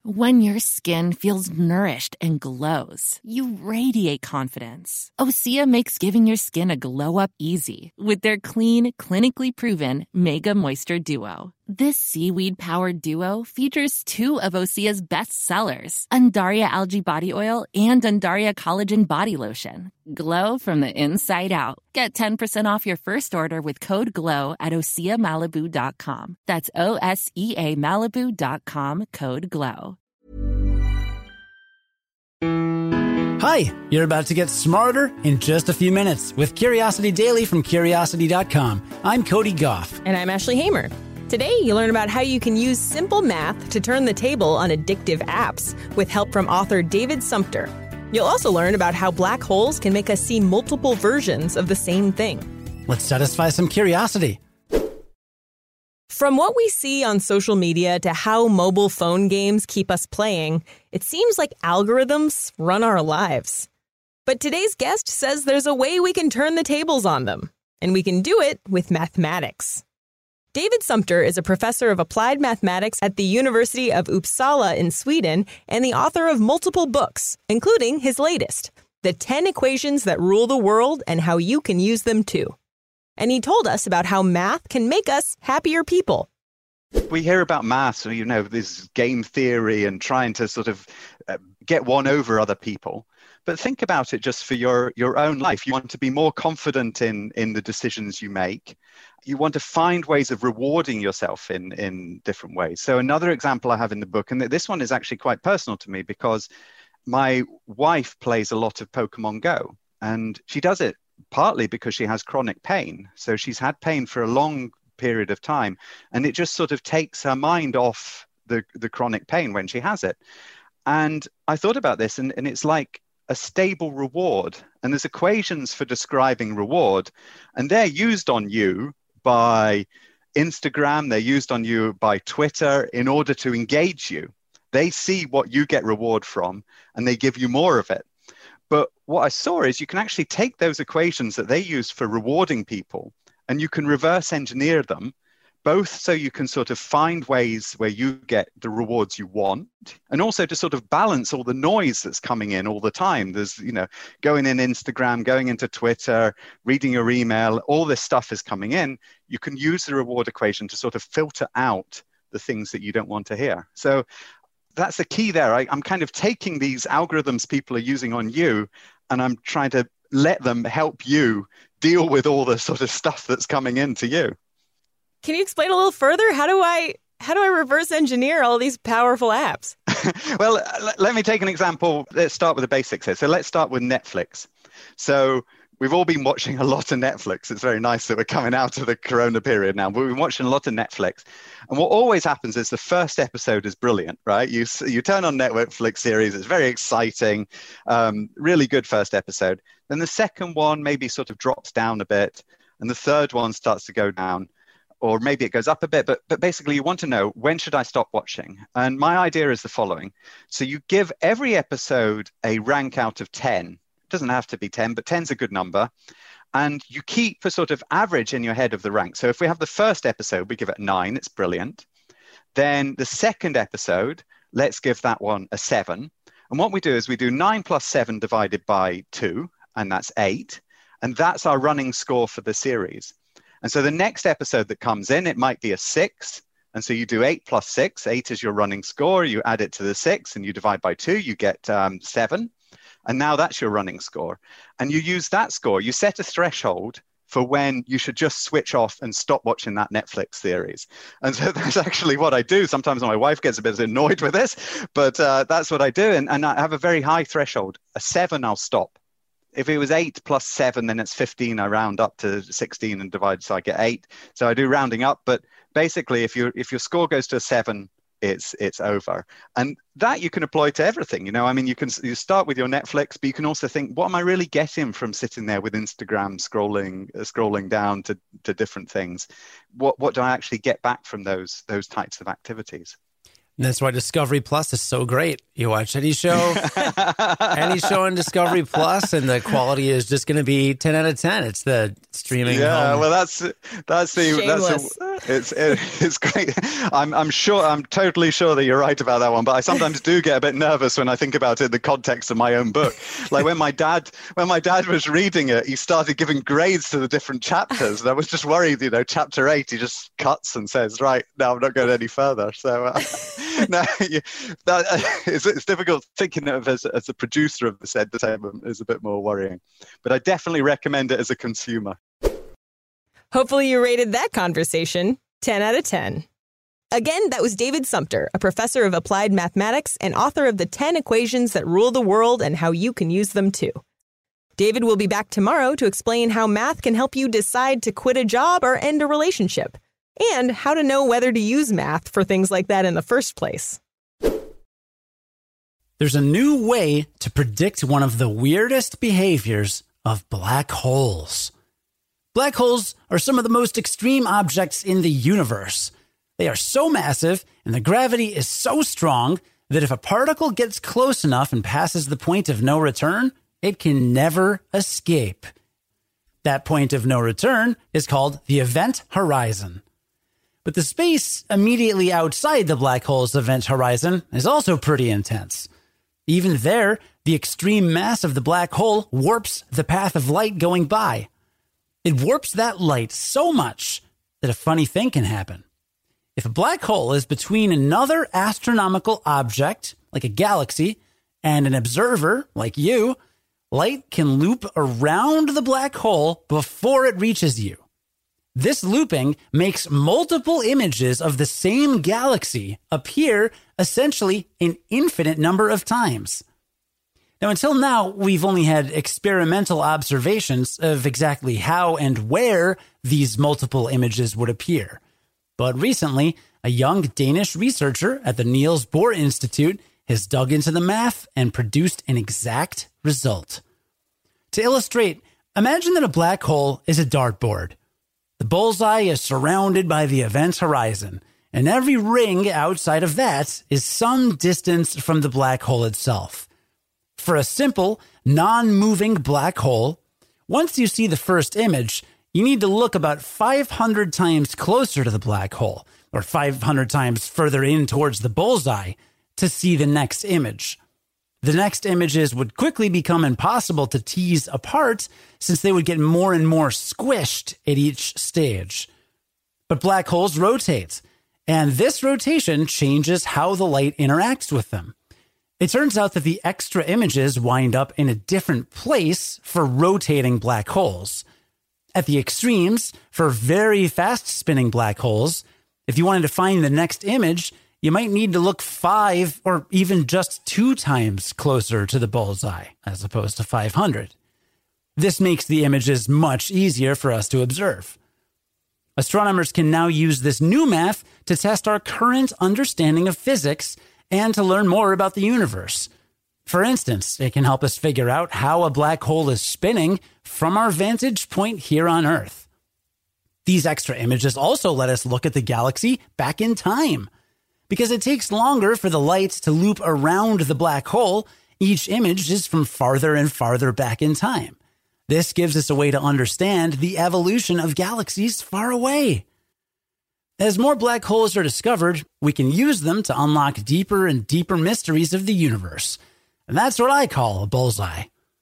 When your skin feels nourished and glows, you radiate confidence. Osea makes giving your skin a glow up easy with their clean, clinically proven Mega Moisture Duo. This seaweed-powered duo features two of Osea's best sellers, Undaria Algae Body Oil and Undaria Collagen Body Lotion. Glow from the inside out. Get 10% off your first order with code GLOW at OseaMalibu.com. That's OSEA Malibu.com, code GLOW. Hi, you're about to get smarter in just a few minutes with Curiosity Daily from Curiosity.com. I'm Cody Goff. And I'm Ashley Hamer. Today, you learn about how you can use simple math to turn the table on addictive apps with help from author David Sumpter. You'll also learn about how black holes can make us see multiple versions of the same thing. Let's satisfy some curiosity. From what we see on social media to how mobile phone games keep us playing, it seems like algorithms run our lives. But today's guest says there's a way we can turn the tables on them, and we can do it with mathematics. David Sumpter is a professor of applied mathematics at the University of Uppsala in Sweden and the author of multiple books, including his latest, The 10 Equations That Rule the World and How You Can Use Them Too. And he told us about how math can make us happier people. We hear about math, so, this game theory and trying to sort of get one over other people. But think about it just for your own life. You want to be more confident in the decisions you make. You want to find ways of rewarding yourself in different ways. So another example I have in the book, and this one is actually quite personal to me because my wife plays a lot of Pokemon Go, and she does it partly because she has chronic pain. So she's had pain for a long period of time, and it just sort of takes her mind off the chronic pain when she has it. And I thought about this, and it's like a stable reward. And there's equations for describing reward, and they're used on you by Instagram, they're used on you by Twitter in order to engage you. They see what you get reward from, and they give you more of it. But what I saw is you can actually take those equations that they use for rewarding people, and you can reverse engineer them, both so you can sort of find ways where you get the rewards you want, and also to sort of balance all the noise that's coming in all the time. There's, going in Instagram, going into Twitter, reading your email, all this stuff is coming in. You can use the reward equation to sort of filter out the things that you don't want to hear. So that's the key there. I'm kind of taking these algorithms people are using on you, and I'm trying to let them help you deal with all the sort of stuff that's coming into you. Can you explain a little further? How do I reverse engineer all these powerful apps? Well, let me take an example. Let's start with the basics here. So let's start with Netflix. So we've all been watching a lot of Netflix. It's very nice that we're coming out of the Corona period now. But we've been watching a lot of Netflix. And what always happens is the first episode is brilliant, right? You turn on Netflix series. It's very exciting, really good first episode. Then the second one maybe sort of drops down a bit. And the third one starts to go down. Or maybe it goes up a bit, but basically you want to know, when should I stop watching? And my idea is the following. So you give every episode a rank out of 10. It doesn't have to be 10, but 10's a good number. And you keep a sort of average in your head of the rank. So if we have the first episode, we give it 9, it's brilliant. Then the second episode, let's give that one a 7. And what we do is we do 9 plus 7 divided by 2, and that's 8. And that's our running score for the series. And so the next episode that comes in, it might be a 6. And so you do 8 plus 6. 8 is your running score. You add it to the 6 and you divide by 2, you get 7. And now that's your running score. And you use that score. You set a threshold for when you should just switch off and stop watching that Netflix series. And so that's actually what I do. Sometimes my wife gets a bit annoyed with this, but that's what I do. And I have a very high threshold. A 7, I'll stop. If it was 8 plus 7, then it's 15. I round up to 16 and divide, so I get 8. So I do rounding up. But basically, if your score goes to a 7, it's over. And that you can apply to everything. You start with your Netflix, but you can also think, what am I really getting from sitting there with Instagram scrolling down to different things? What do I actually get back from those types of activities? And that's why Discovery Plus is so great. You watch any show on Discovery Plus, and the quality is just going to be 10 out of 10. It's the streaming. Yeah, home. well, it's great. I'm totally sure that you're right about that one. But I sometimes do get a bit nervous when I think about it in the context of my own book. Like when my dad was reading it, he started giving grades to the different chapters, and I was just worried. Chapter 8, he just cuts and says, "Right, now I'm not going any further." So it's difficult thinking of as a producer of this entertainment is a bit more worrying. But I definitely recommend it as a consumer. Hopefully you rated that conversation 10 out of 10. Again, that was David Sumpter, a professor of applied mathematics and author of the 10 equations that rule the world and how you can use them too. David will be back tomorrow to explain how math can help you decide to quit a job or end a relationship, and how to know whether to use math for things like that in the first place. There's a new way to predict one of the weirdest behaviors of black holes. Black holes are some of the most extreme objects in the universe. They are so massive and the gravity is so strong that if a particle gets close enough and passes the point of no return, it can never escape. That point of no return is called the event horizon. But the space immediately outside the black hole's event horizon is also pretty intense. Even there, the extreme mass of the black hole warps the path of light going by. It warps that light so much that a funny thing can happen. If a black hole is between another astronomical object, like a galaxy, and an observer, like you, light can loop around the black hole before it reaches you. This looping makes multiple images of the same galaxy appear essentially an infinite number of times. Now, until now, we've only had experimental observations of exactly how and where these multiple images would appear. But recently, a young Danish researcher at the Niels Bohr Institute has dug into the math and produced an exact result. To illustrate, imagine that a black hole is a dartboard. The bullseye is surrounded by the event horizon, and every ring outside of that is some distance from the black hole itself. For a simple, non-moving black hole, once you see the first image, you need to look about 500 times closer to the black hole, or 500 times further in towards the bullseye, to see the next image. The next images would quickly become impossible to tease apart since they would get more and more squished at each stage. But black holes rotate, and this rotation changes how the light interacts with them. It turns out that the extra images wind up in a different place for rotating black holes. At the extremes, for very fast-spinning black holes, if you wanted to find the next image, you might need to look 5 or even just 2 times closer to the bullseye, as opposed to 500. This makes the images much easier for us to observe. Astronomers can now use this new math to test our current understanding of physics and to learn more about the universe. For instance, it can help us figure out how a black hole is spinning from our vantage point here on Earth. These extra images also let us look at the galaxy back in time. Because it takes longer for the light to loop around the black hole, each image is from farther and farther back in time. This gives us a way to understand the evolution of galaxies far away. As more black holes are discovered, we can use them to unlock deeper and deeper mysteries of the universe. And that's what I call a bullseye.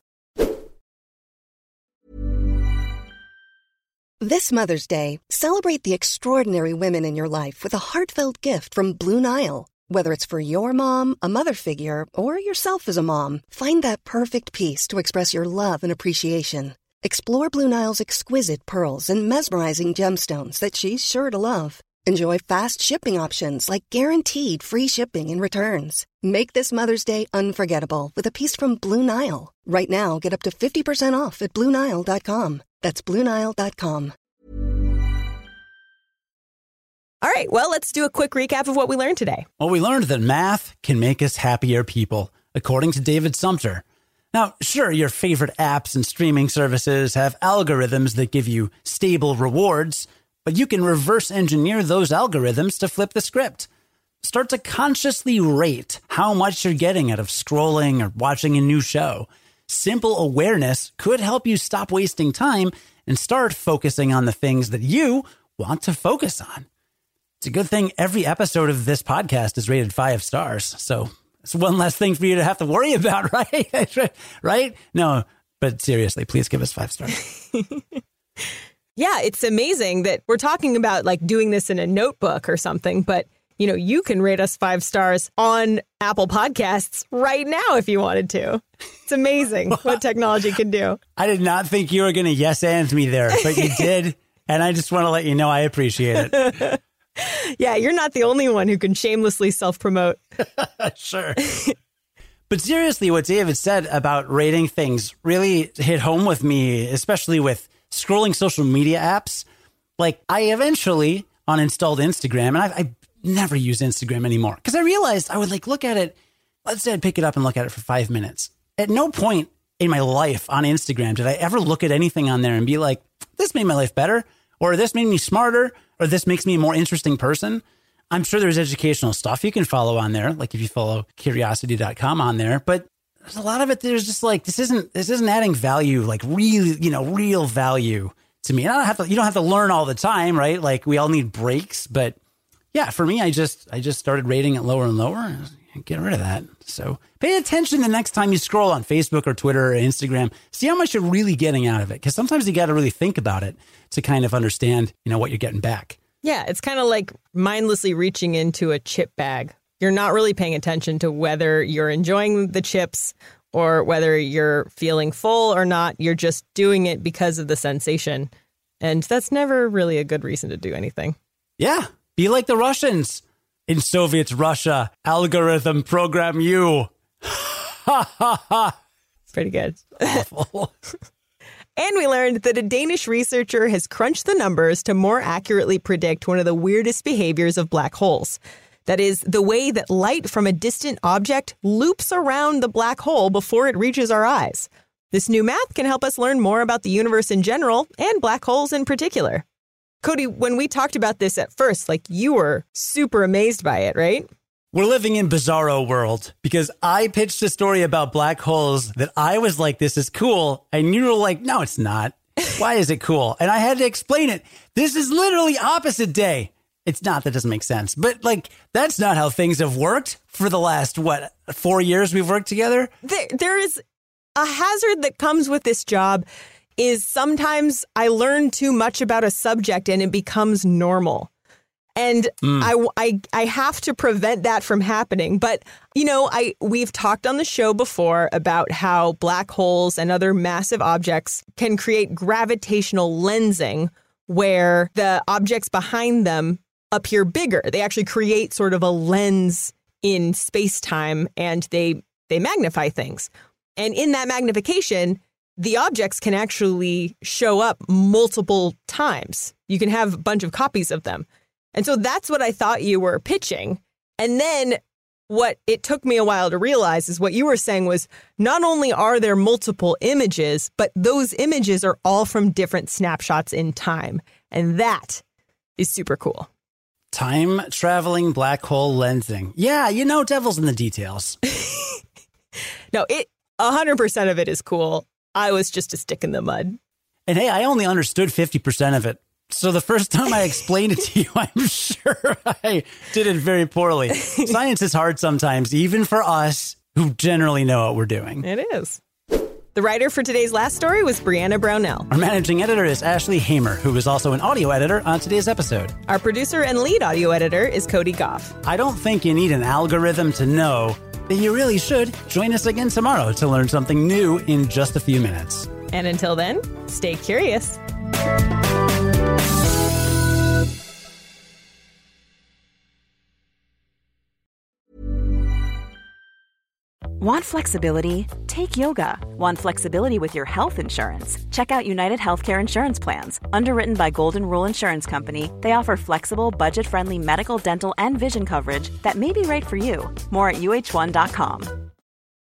This Mother's Day, celebrate the extraordinary women in your life with a heartfelt gift from Blue Nile. Whether it's for your mom, a mother figure, or yourself as a mom, find that perfect piece to express your love and appreciation. Explore Blue Nile's exquisite pearls and mesmerizing gemstones that she's sure to love. Enjoy fast shipping options like guaranteed free shipping and returns. Make this Mother's Day unforgettable with a piece from Blue Nile. Right now, get up to 50% off at BlueNile.com. That's BlueNile.com. All right, well, let's do a quick recap of what we learned today. Well, we learned that math can make us happier people, according to David Sumpter. Now, sure, your favorite apps and streaming services have algorithms that give you stable rewards, but you can reverse engineer those algorithms to flip the script. start to consciously rate how much you're getting out of scrolling or watching a new show. Simple awareness could help you stop wasting time and start focusing on the things that you want to focus on. It's a good thing every episode of this podcast is rated 5 stars. So it's one less thing for you to have to worry about, right? Right? No, but seriously, please give us 5 stars. Yeah, it's amazing that we're talking about like doing this in a notebook or something, but you know, you can rate us 5 stars on Apple Podcasts right now if you wanted to. It's amazing what technology can do. I did not think you were going to yes and me there, but you did. And I just want to let you know I appreciate it. Yeah, you're not the only one who can shamelessly self-promote. Sure. But seriously, what David said about rating things really hit home with me, especially with scrolling social media apps. Like, I eventually uninstalled Instagram, and I never use Instagram anymore because I realized I would like look at it. Let's say I'd pick it up and look at it for 5 minutes. At no point in my life on Instagram did I ever look at anything on there and be like, this made my life better, or this made me smarter, or this makes me a more interesting person. I'm sure there's educational stuff you can follow on there, like if you follow curiosity.com on there, but there's a lot of it there's just like, this isn't adding value, like really, real value to me. And you don't have to learn all the time, right? Like we all need breaks, but yeah, for me, I just started rating it lower and lower and get rid of that. So pay attention the next time you scroll on Facebook or Twitter or Instagram. See how much you're really getting out of it. Because sometimes you got to really think about it to kind of understand, what you're getting back. Yeah, it's kind of like mindlessly reaching into a chip bag. You're not really paying attention to whether you're enjoying the chips or whether you're feeling full or not. You're just doing it because of the sensation. And that's never really a good reason to do anything. Yeah. Be like the Russians. In Soviet Russia, algorithm program you. Ha ha ha. It's pretty good. Awful. And we learned that a Danish researcher has crunched the numbers to more accurately predict one of the weirdest behaviors of black holes. That is, the way that light from a distant object loops around the black hole before it reaches our eyes. This new math can help us learn more about the universe in general and black holes in particular. Cody, when we talked about this at first, like you were super amazed by it, right? We're living in bizarro world because I pitched a story about black holes that I was like, this is cool. And you were like, no, it's not. Why is it cool? And I had to explain it. This is literally opposite day. It's not. That doesn't make sense. But like, that's not how things have worked for the last, 4 years we've worked together? There is a hazard that comes with this job is sometimes I learn too much about a subject and it becomes normal. And I have to prevent that from happening. But, we've talked on the show before about how black holes and other massive objects can create gravitational lensing where the objects behind them appear bigger. They actually create sort of a lens in space-time and they magnify things. And in that magnification, the objects can actually show up multiple times. You can have a bunch of copies of them. And so that's what I thought you were pitching. And then what it took me a while to realize is what you were saying was not only are there multiple images, but those images are all from different snapshots in time. And that is super cool. Time traveling black hole lensing. Yeah, devil's in the details. No, 100% of it is cool. I was just a stick in the mud. And hey, I only understood 50% of it. So the first time I explained it to you, I'm sure I did it very poorly. Science is hard sometimes, even for us who generally know what we're doing. It is. The writer for today's last story was Brianna Brownell. Our managing editor is Ashley Hamer, who is also an audio editor on today's episode. Our producer and lead audio editor is Cody Goff. I don't think you need an algorithm to know that you really should join us again tomorrow to learn something new in just a few minutes. And until then, stay curious. Want flexibility? Take yoga. Want flexibility with your health insurance? Check out United Healthcare Insurance Plans. Underwritten by Golden Rule Insurance Company, they offer flexible, budget-friendly medical, dental, and vision coverage that may be right for you. More at UH1.com.